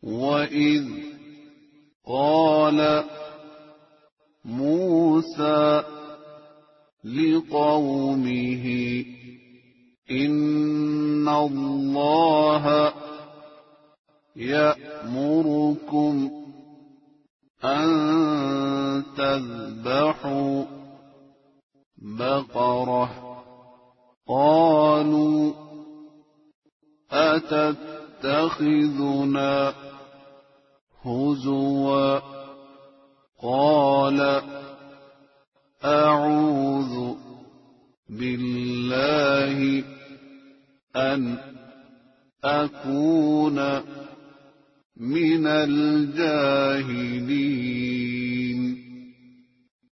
وإذ قال موسى لقومه إن الله يأمركم أن تذبحوا بقرة قالوا أتتخذنا هزوا قال أعوذ بالله أن أكون من الجاهلين